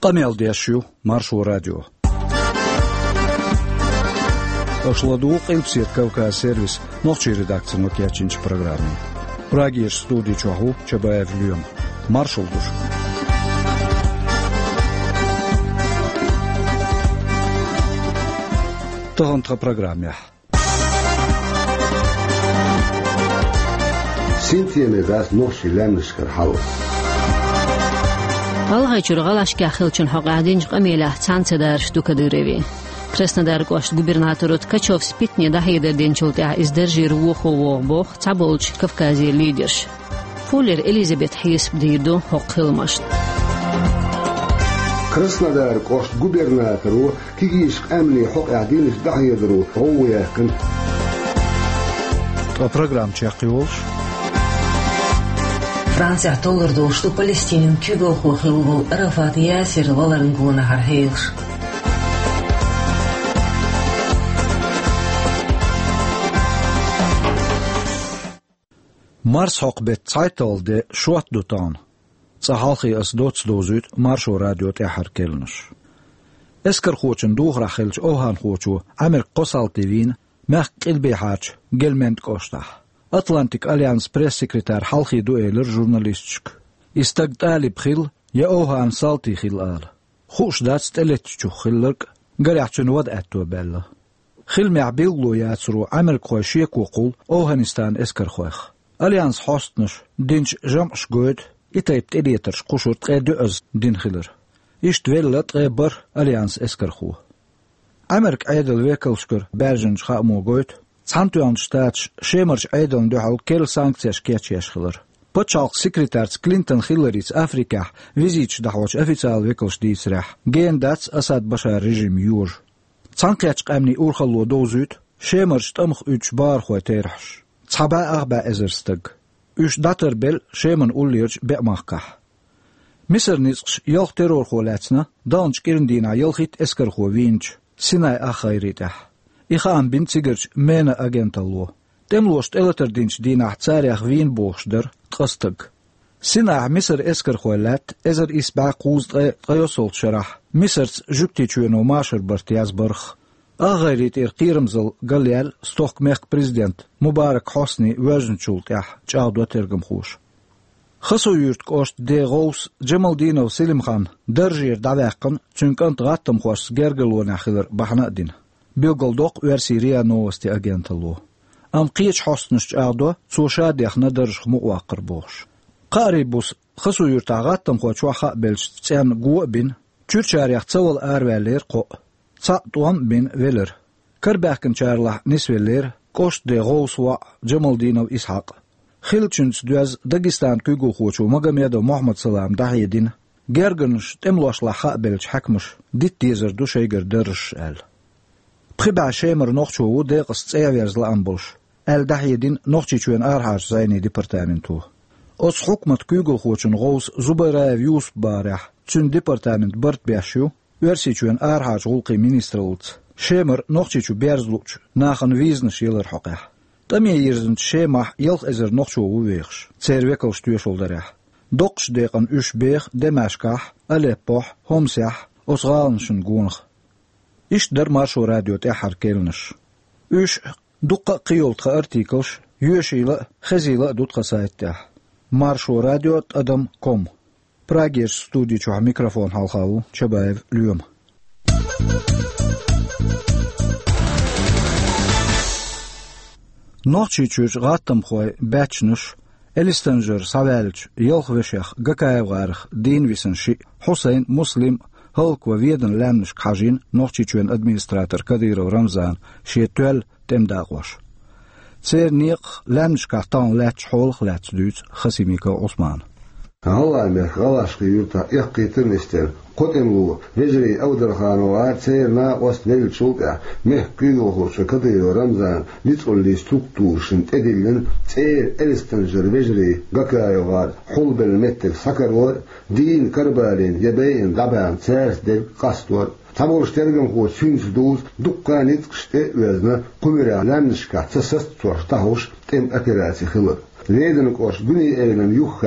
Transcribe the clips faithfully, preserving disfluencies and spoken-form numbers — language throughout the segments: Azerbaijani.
قميل ديشيو مارشو راديو أشلدوق إلبسيت كوكاز سيرفيس نوخشي редакция نوكياتشинч программы. Прагиш студии чуху чабаев люм. Маршал душ. Тохонтха программе. Синтиеме дас нохши лемнишкар хал. Алгайчур галашки ахилчин хагадинж qamela цанцедар штукадыреви. Краснодар гош губернатору Ткачев спитни дахида денчултя издержир вухово бох цаболч Кавказе лидерш. Фуллер Элизабет Хейс бдирду хокхилмашт. Краснодар гош губернатору кигиш амни хокадинж дахидру хоуякн. Та программ чакиолш. Франция толырду, что Палестинин кюгл хохилву Рафат Ясир валарнгуна хархейлш. Mars haqbet zeitalde short dutan. Zahalchi as dots dozut marsho radio te harkelnus. Esker khochen dogra khilch ohan khochu amel qosaltivin maq qilbi hach gelment kosta. Atlantic Alliance press secretary halchi dueler journalistchik. Istag talib khil ya ohan salti khil al. Khosh dat steletchu khillik garachun wad atto bella. Khil ma'billo yatsru amel qoshiyek وقول ohanistan esker khoch. Allianz hostnish dinch jamsh goed itaybt editers qushurt qedu az din khiller isht vellat qebar Allianz eskerxu Amerik aidel wekelsker bergen khamo goed Santuan staats schemerch aidel duhal kel sanktsies ketches khiller Potchalk sekretars Clinton Hillary's Afrika visits dahwach official wekels diisrah geen dats Assad Bashar regime yuj Sanktsies qamni urkhallo dozut schemerch tamkh uch bar khoiterhsh Tsaba arba ezerstag. Ush dater bel shemen ullirch be'machkah. Misr nizqsh yalch terror kholatsna, daunch kirndina yalchit esker kho winch, sinai akhairitah. Ikham bin tsigerch mena agentallo. Temlost elater dinch dina tsariach wien bochster, tqastag. Sinai Misr esker kholat, ezer isba quzd qayosol sharah. Misr's juktichueno masher bartiazbarkh. أغيرت إرقيرمزل قليل ستوك ميخ بريزيدنت مبارك حسني وزنشولت يح جاودو ترقم خوش خصو يورت قوشت دي غوص جمال دينو سليم خان درجير دعواقن چونكنت غاتم خوش گرگلو ناخلر بحنا دين بيوغل دوق ورسيريا نوستي أجنتلو أم قيش حسنش جاودو سوشاد يخنا درج مواقر بوش قاريبوس خصو يورت غاتم خوش وخا بلش تسان قوة بين چورچار يختول أروالير قو Tsatuam bin Weller. Kerbakken charlah nisweller, kost de Rooswa Jamaldinov Ishaq. Khilchunts duaz Dagestan kugu khochu Magomedo Mohammed Salam Dahidin. Gergensh temloshla khabelch hakmush. Dit dieser du sheiger dersh al. Priba shemer nochchu de qstseavers la ambush. Al Dahidin nochchichuen arhaj zayni departamentu. Os hukmat kugu khochun Roos Zubara Yus barah. Tsun departament bart biashu. Versichuen arhaj gulqi ministrult. Shemer nochchichu berzluch nachen wiesn schiller hoqah. Tamie yerzent shemah yelch ezer nochchu uwegs. Zerwekel stuursolderah. Doqs deqan usbeeg Demashkah, Aleppo, Homsah, Osgalnschen goonch. Ish der marsho radio te harkelnish. Ush duqa qiyult artikels yushila khazila dutqa saitah. Marsho radio adam com. Pragir studi chu mikrofon halxavu Chabaev lyum. Nochi chuj gatam khoy bachnush Elistanger Savelch Yelchveshach Gakaevgarch Dinvisen shi Hussein Muslim Holkwa Vieden Lemnish Khajin nochi chuen administrator Kadirov Ramzan shetuel temdagwash. Tser niq Lemnish Kartan lach holch lach duts Khasimika Osman. هلا مخ غلاش قيوتا يقيتر نستر قدمو وجري أودر خانو عارتيرنا وستنيل شوكا مخ قيدو خوش كدير رمزان نتقل لي ستوكتور شنت أدلن تير إلستنجر وجري غكايو غار حلب المتر سكرور دين كربالين يبين دبان تيرس دل قاستور تابور شترگم خو سünz دوز دقا نتقشت وزنا قمرا لمنشكا تسست توش تهوش تم أكراتي خلر Leden koos guni elen jucha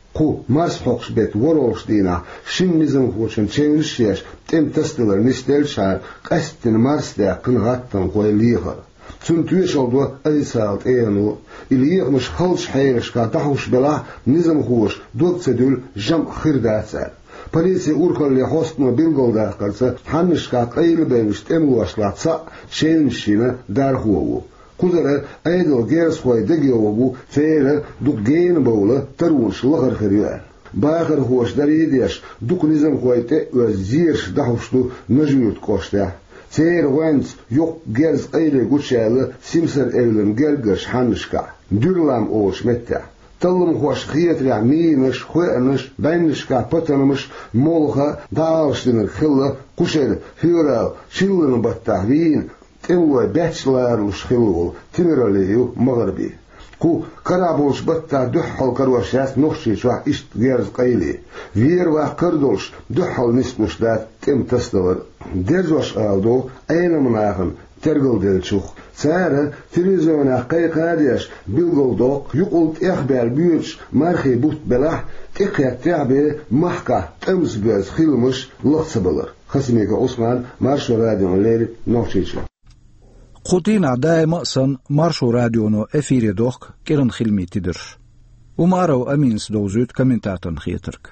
Ku Mars hoks bet worolstina shinnizm hochen çevirişiş tem testler nistelşar qastin Mars'da qınğattan qoyliğar. Çünkü oldu aysalt eynu iliymiş halş hayrışka dahuş bela nizm hoş doksedül jam xirdatsa. Polisiya urkolli hostnu bilgolda qalsa hanışka qaylı bemiş tem ulaşlatsa çevirişine darhuvu. Kuzara aydol gers koy degeovu feyre duk geyn bowla tarunş lağır xiriyor. Bağır hoş daridiş duk nizam koyte özir dahuştu najut koşta. Seyr wens yok gers ayle guçalı simser evlen gelgers hanışka. Dürlam oş mette. Tallım hoş xiyetri miniş xoyaniş benişka patanmış molha dağıştınır xilla kuşel hüral şillın battahvin Temloy bachelor ushkhilul timiraliyu maghribi ku karabulsh batta duhhal karwashas nokhshi shwa isht gerz qayli vir wa kardulsh duhhal nismushdat tem tasdawar derzosh aldo aynamnagen tergoldelchukh sara televizyona qayqadish bilgoldok yuqult ihbal büyüch marhi but belah tiqyat tabi mahka temsbez khilmush lahtsablar Khasimega Osman Marşo radyoları nokhshi Qutina daima san Marşo radyono efiri dok kiran xilmitidir. Umaro amins dozut kommentatorn xietirk.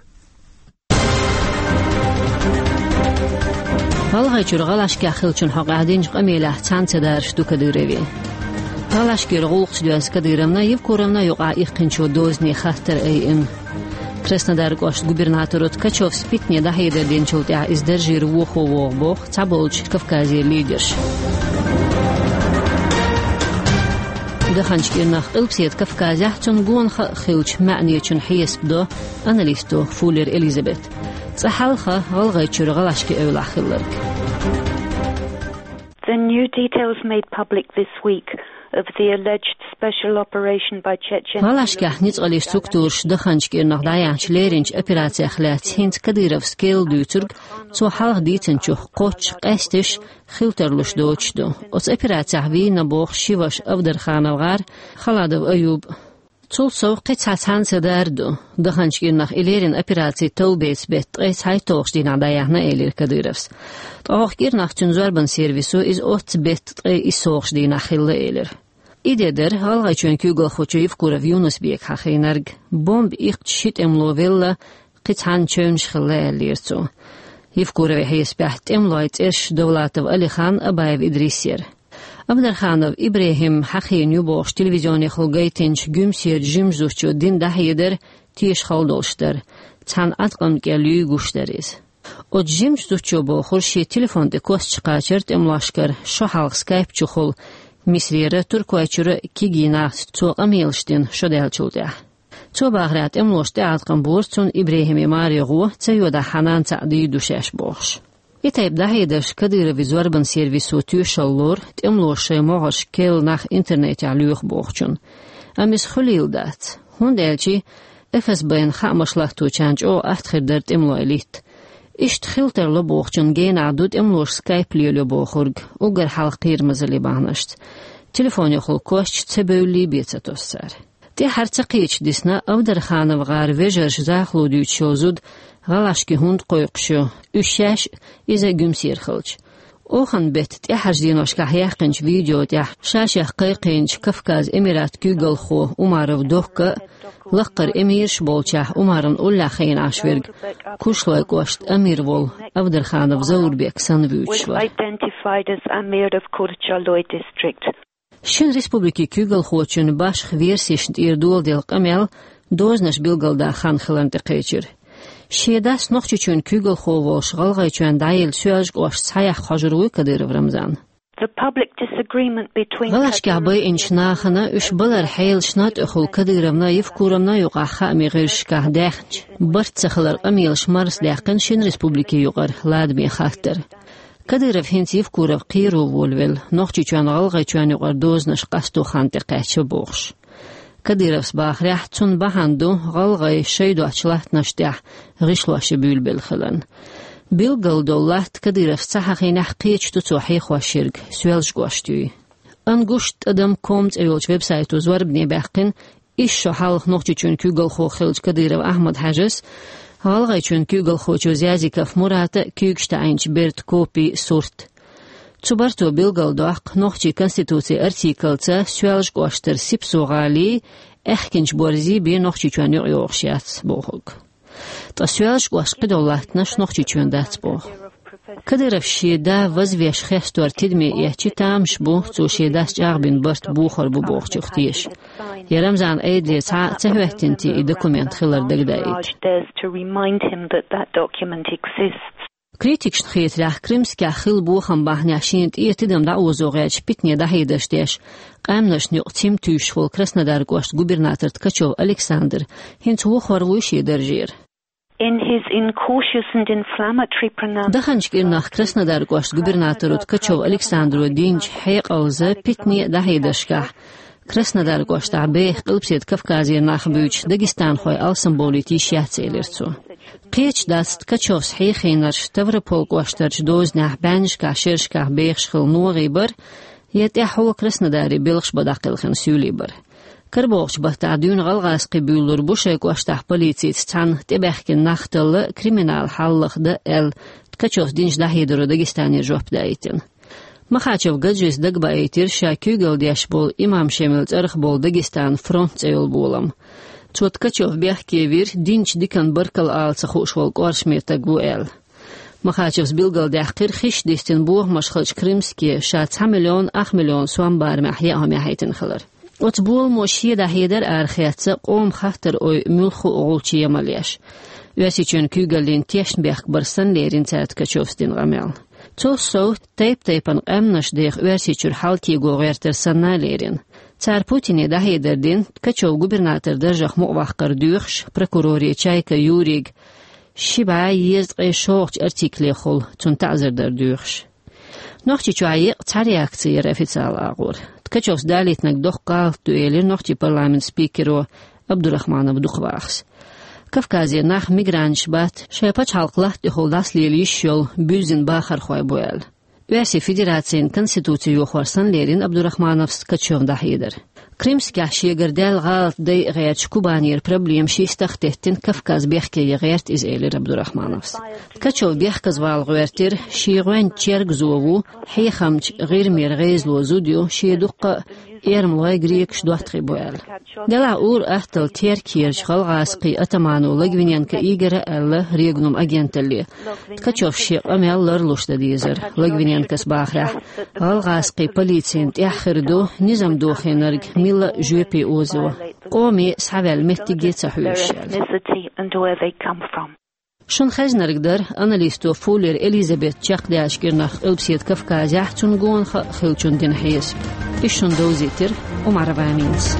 Valgaychur galashka xilchun haqadinj qamela tsansadar shtukadirevi. Galashkir gulqsdyas kadiramna yevkoramna yoqa iqincho dozni xatar ayin. Krasnodar gost gubernatorot Ткачев спитне дахида денчултя издержир вухово бог цаболч Кавказе лидерш. Дханчкирнах илпсиет Кавказе чунгун хилч маъниячун хиесбдо аналисту Фуллер Элизабет. Цахалха алгайчур галашки эвлахилларк. The new details made public this week of the alleged special operation by Chechen. Valashka nitsqali struktur shdaxanchkirnach dayanch lerinch operatsiya khlat hint Kadyrov scale duturg so halg ditsenchu qoch qastish khilterlush dochdo. Os operatsiya vina box shivash Avdarxanovgar Khaladov Ayub Tsulso qitsatsansa dardo. Daxanchkirnach ilerin operatsiya tawbets bet qais haytoxdina dayahna elir Kadyrovs. Taqirnach chunzarban servisu iz ot bet qai isoxdina khilla elir. İdeder halgayçön kügol xoçayıf kurov Yunusbek haxinarg bomb iqtshit emlovella qithan chön shkhilla elirtso. Yevkurov hesbaht emloyt ersh Davlatov Alikhan Abayev Idrisyer. Avdarxanov İbrahim Haxinyu boş televizyoni xulgaytinch gümsir jimzuchu din dahiyeder tish xaldolshtar. Tsan atqam gelüy guşdariz. O jimzuchu bo xurshi telefonda kos chiqachert emlashkar sho halq Skype chuxul Misriyere Turkvaychura kigina tso amilshtin shodelchulda. Tso bagrat emloshte atqam bortsun İbrahim Marigu tsayoda hanan ta'di dushash bosh. Itayb dahidash Kadyrov zorban servisu tüşallor temloshe mogash kel nach internet aluyx bochchun. Amis khulildat. Hundelchi F S B'in khamshlahtu chanch o atkhirder temloilit. İşt xilterlo bochchun gena dut emlosh Skype liylo bokhurg ugar halqir mazali bahnasht. Telefoni khul kosh tsebuli betsatossar. Te hartsaqich disna Avdarxanov gar vejersh zaxludu chozud galashki hund qoyqshu üshash iza gümsir khilch. Oxan bet te hajdinoshka yaqinch video te shashah qayqinch Kavkaz Emirat Kügol xo Umarov dokka laqar emir shbolchah Umarın ulla khayn ashverg kushloy qosht Amirvol Avdarxanov Zaurbek sanvyuchva Identified as Amir of Kurchaloy district. Shin Respubliki Kügol xochun bash versishn irdol del qamel doznash bilgalda khan khilante qaychir. Shedas noqchichun Kügol xovosh galgaychun dayil syaj qosh sayah khajruy Kadyrov Ramzan. The public disagreement between Galashka bay inchnakhana ush balar hayl shnat ukhul Kadyrovna yevkuramna yuqa khami g'irshka dakhch bartsakhlar amil shmars daqin Shin Respubliki yuqar ladmi khatter. Kadyrov hint yevkurov qiru volvel noqchichun galgaychun yuqar doznash qastu khante qaychi boxsh. Kadyrovs baxrah tsun bahandu galgay shaydu achlat nashtah ghishlashi bülbel khilan. Bilgaldollat Kadyrov sahaxinah qichtu tsohi khwashirg swelsh gwashtui. Angusht adam komt eyolch website uzwarbni baqin إيش حال نقطة چون كيغل خو خلج كدير أحمد حجز حال چون كيغل خو جوزيازي كف مرات كيغشتاينش بيرت كوبي سورت تبرتو بيلغل دوق نقطة كونستитуции ارتيكلتا سوالش قواشتر سيبسوغالي احكنش بورزي بي نقطة چون يوغشيات بوغوغ تسوالش قواش قدولاتنش نقطة چون دات بوغ كدرف شيدا وزويش خيستور تدمي يحكي تامش بو تو شيداس جاغبين برت بوخر بو بوخ چختيش يرمزان ايد لي ساعة تهوهتنتي اي دوكومنت خلر دقدايد كريتيكش نخيط راح كريمسكا خل بوخم باهناشينت اي تدم دعوزوغيش بيتني دهيدشتيش قامنش نيقتيم تيوشفول كرسندار قوشت گوبرناتر تكچو ألكساندر هنت وخور ويشي درجير In his incautious and inflammatory pronouncement, دخنش كيرناخ كرسندار قوشت گوبرناتر تكچو ألكساندر دينج حيق أوزا بيتني دهيدشكا كرسندار قوشت عبيه قلبسيد كفكازي ناخ بيوش داگستان خوي السمبوليتي شياتسيلرتو قيش داست كچو صحيحينرش تفرپول قوشترش دوز ناح بانشكا شرشكا بيخشخل نوغي بر يتحو كرسنداري بيلخش بداقلخن سيولي بر كربوغش بتعدون غلغاس قبولر بوشيك واشتاح بوليتي تتعن تباحكن ناختل كريمينال حلق دا ال تكچوف دينش داهيدرو داگستاني جوب دايتن مخاچو گجيس دقبا ايتر شا كيوغل ديش بول امام شملت ارخ بول داگستان فرونت ايول بولم توت كچوف بيحكي وير دينش ديكن بركل آل سخوش والق ورشميرتا گو ال مخاچوس بيلغل ديح قير خيش ديستن بوغ مشخلش كريمسكي شا تسعة مليون اخ مليون سوان بار محياهم يحيتن خلر وتبول موشي ده هيدر أرخيات قوم خاطر أو ملخو أولشي مليش واسي چون كيغلين تيشن بيخ برسن ليرين تات كچوفستين غمال تو سو تيب تيبن قمنش ديخ واسي چور حالتي غوغيرتر سنة ليرين تار بوتيني ده هيدر دين كچو گوبرناتر درجخ مقوخ قردوخش پركوروري چايكا يوريغ شبا يزقي شوخ ارتيكلي خل تون تعزر در دوخش نوخشي چوعي تارياكتي رافيتسال آغور كچوس داليتنك دوخ قال دويلير نوخشي برلمان سبيكرو عبد الرحمن بدوخواخس كفكازي ناخ ميغرانش بات شايباچ حلقلاه دخول داس ليليشيول بوزين باخر خوي بويل واسي فيدراتسين كونستитуциيو خورسن ليرين عبد الرحمن كچوم داهيدر كريمسكا شيغر دال غالط دي غيرت كوبانير بروبليم شي استختهتن كفكاز بيحكي غيرت از ايلر عبد الرحمن كچو بيحكز وال غيرتر شيغوين تشيرغ زوو حي خمج غير مير غيزلو زوديو شي دق ايرم لايغريكش دوحتري بوال دلا اور احتل تيركيرش خلغاسقي اتمانو لغوينين كايغر ال ريغنوم اجنتلي كچو شي امال لرلوش ديزر لغوينين كسباخرا خلغاسقي بوليسين تاخردو نظام دوخينرغ ميلا جوبي اوزو قومي سحوال متيجي تحويش شون خزنرقدر أناليستو فولر إليزابيث تشاق داش كرناخ ألبسيت كفكازي تنقون خلچون دين حيس إشون دوزيتر ومعرفامينس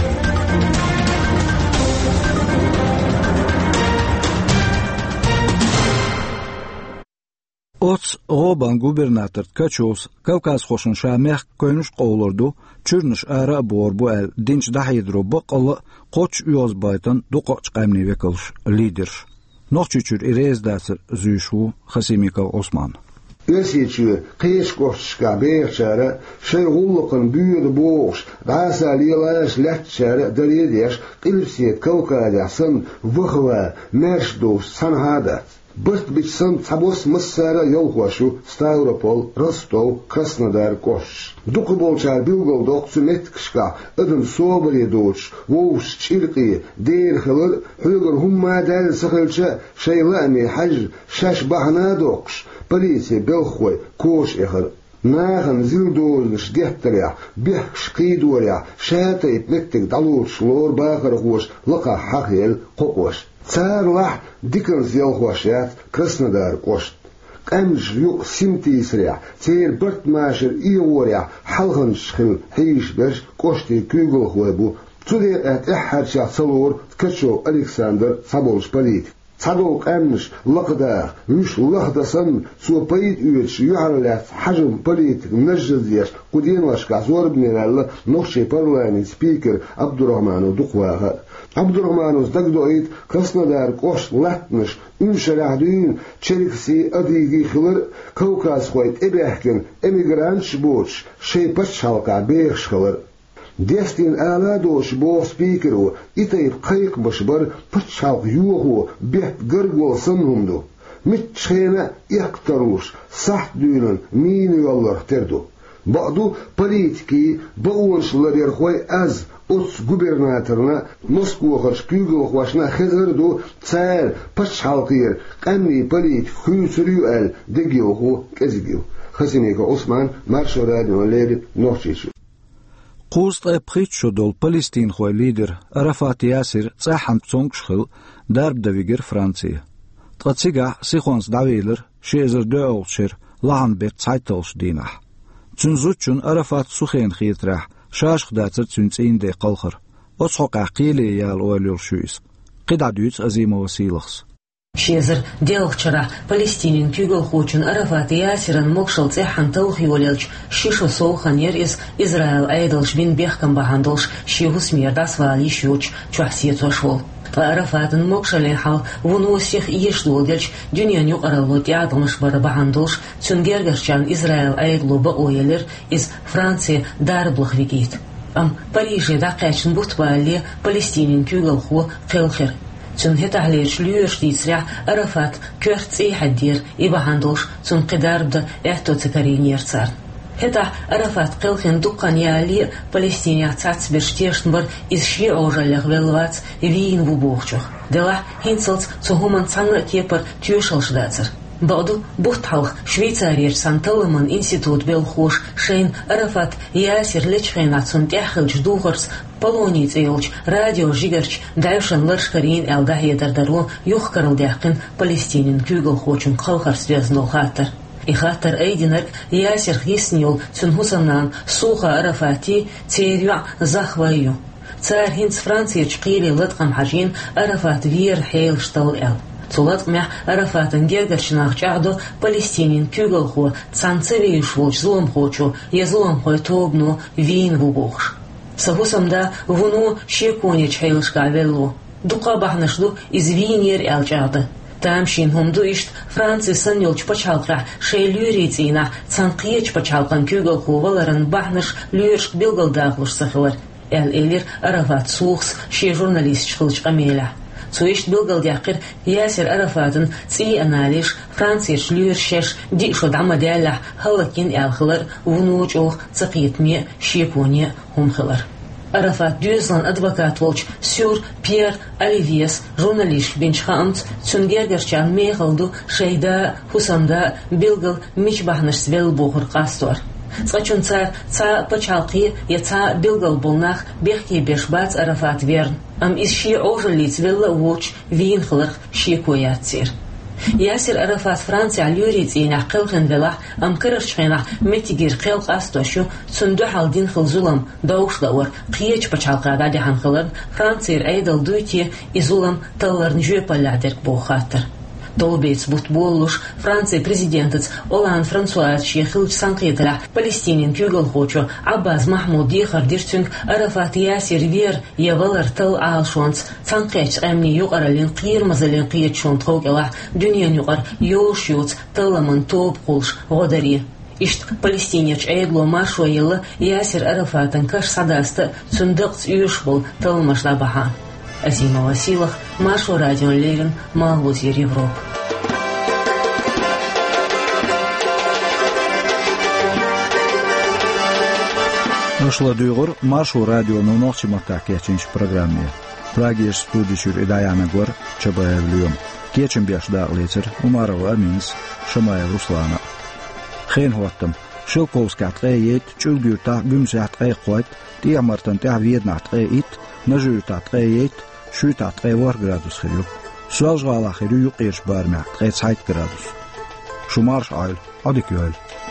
Ots Oban gubernator Kaçovs Kavkaz xoşun şameh koynuş qovlurdu çürnüş ara bor bu el dinç dahidro baqalı qoç uyozbaytan doqoç qamni vekilş lider noqçuçur irezdasır züşu Xasimikal Osman Ösiçi qeş qoşqa beçara şerğulluqın büyüdü boğuş rasaliyaş lehçara dariyeş qilsiyet Kavkazasın vıhva merşdos sanhada Бырт бичсан цабос мыссара ёлхуашу Ставропол, Ростов, Краснодар, Кош. Дукы болчар билгол доқсу меткшка, ыдын собри доч, воуш чирқи, дейр хылыр, хүйгір хумма дәл сықылча, шайлами хаж, шаш бахна доқш, полиция белхуй, Кош эхыр. Нахын зилдозныш геттеря, бех шқидоря, шата итметтик далуш, лор бахар хош, лықа хахел, қоқош. Царлах дикон зел хошат Краснодар кошт. Камж юк симтисря, цер бырт машер иоря, халхан шхил хейш беш кошти кюгл хуебу. Цуде эт эхарча салор ткачо Александр Саболш полит. Цадо камж лақда, виш лахдасан суапаид уйч юхарлят хажм полит нажзеш кудин лашка зорбнералла нохши парламент спикер Абдурахману Духвага. Абдурахманус дагдоид Краснодар кош латныш үншарахдуин черикси адиги хилыр Кавказ хойт эбехкен эмигрант боч шейпач шалка бех хилыр Destin ala doş bo speakero itayıp kayık başbar pıçak yuhu bet gırgol sınhumdu. Mitçhena yaktaruş saht düğünün mini yollar terdu. Ba'du politiki bağınşılar yerhoy az ots gubernatöruna Moskva karşı kügül başına hızırdu tsar pıçhalkır qanni politik hüsürü el degiyohu kezigiyo. Hasineka Osman Marşo radyoları nohçiçu. قوست أبخيتشو دول فلسطين خوي ليدر عرفات ياسر صاحن تونكشخل دارب دويجر فرنسي تقصيقع سيخونس داويلر شيزر دوغشر لعن بيت سايتلش دينح تنزوتشون عرفات سوخين خيتراح شاشخ داتر تنسين دي قلخر أصحق عقيلي يال أولير شويس قد عدوت أزيما وسيلخس Шезер делчара Палестинин кюгел хочен Арафат Ясиран мокшал цехан толхи олелч шишо соуханер из Израил айдалш бин бехкам бахандалш шигус мирдас вали шуч чухсиет зашел. Арафатын мокшален хал вуну всех иешлодельч дюняню аралот ядалш бара бахандалш цунгергерчан Израил айдло ба оелер из Франции дарблах вигит. Ам Париже да качен бутбали Палестинин кюгел хо келхер. تون هتا عليش ليش تيسرع عرفات كرت اي حدير يبا هندوش تون قدار بدا احتو تكارين يرسار هتا عرفات قلخين دوقان يالي فلسطينيا تاتس برشتيشن بر إز شي عوجا لغوالوات وين وبوخشوخ دلا هنسلت تو همان تانغ كيبر تيوشل شداتر بعدو بوتحوخ شويتارير سانتلمن انستيتوت بيلخوش شين عرفات ياسر لچخينات سون تيخلج دوغرس Полониц эйлч, радио жигарч, дайшан ларшкарин элгахи дардару, юхкарл дяхкин Палестинин кюгл хочун қалхар связнул хаттар. И хаттар эйдинарк ясер хиснил цунхусанан суха Арафати церюа захваю. Царь хинц Франции чқили латкам хажин Арафат вир хейл штал эл. Цулат мя Арафатан гергарчнах чахдо Палестинин кюгл хо цанцеви шволч злом хочу, езлом хой тобну вин вубухш. Сагусамда вуну шеконич хейлшка веллу. Дука бахнашду извинер элчада. Тамшин хумду ишт Франции санилч пачалкра шейлюрицина цанқиеч пачалкан кюгл хуваларан бахнаш люершк билгалдаглуш сахылар. Эл элир Арафат сухс ше журналист чхылч камеля. Цуишт билгалдяқир Ясер Арафатын ци аналиш Франция шлюершеш дишо дамадяля халакин элхылар вунуч ох цақиетме шеконе хумхылар. Арафат дюзлан адвокат волч сюр Пьер Оливьес журналист бенчхамт цунгергерчан мехалду шейда хусамда билгал мичбахнаш свел бухыр қастуар. Цачун цар ца пачалқи я ца билгал болнах бехки бешбац Арафат верн. Ам из ши ожелиц велла уч винхлах ши кояцир. Ясер Арафат Франция люриц и нахкылхен велах ам кырышчхена метигир қел қастошу цунду халдин хылзулам даушлауар қиеч пачалқада деханхылар Франция айдал дуйти изулам талларн жөпалядерк бохаттыр. Долбейц бутболлуш Франция президентец Олан Франсуаз шехилч санкетля Палестинин кюгл хочо Аббаз Махмуд дихар дирчунг Арафат Ясер вер явалар тал алшонц санкеч эмни юqarалин қирмазалин қиечон тхогела дюниян юqar йошюц таламан топ қулш ғодари. Ишт палестинеч айдло маршо елы Ясер Арафатын каш садасты цундықц үйш бол талмашда баха. Азима Василах, Маршо радио Лерин, Малузер Европ. Ушла дүйгір Маршо радиону нохчи мақтақ кечінші программе. Прагеш студишүр идаяна гор чабаев люем. Кечін бешдақ летер Умарова Аминс, Шамаев Руслана. Хен хуаттым, Шилковскатқа ет, чүлгюртақ гүмсятқа қойт, диамартан тя веднатқа ит, нажүртатқа ет, شويتات غير градус خيو سواج غالا خيرو يقيرش بارمع غير سايت градус شو مارش عايل عدك يويل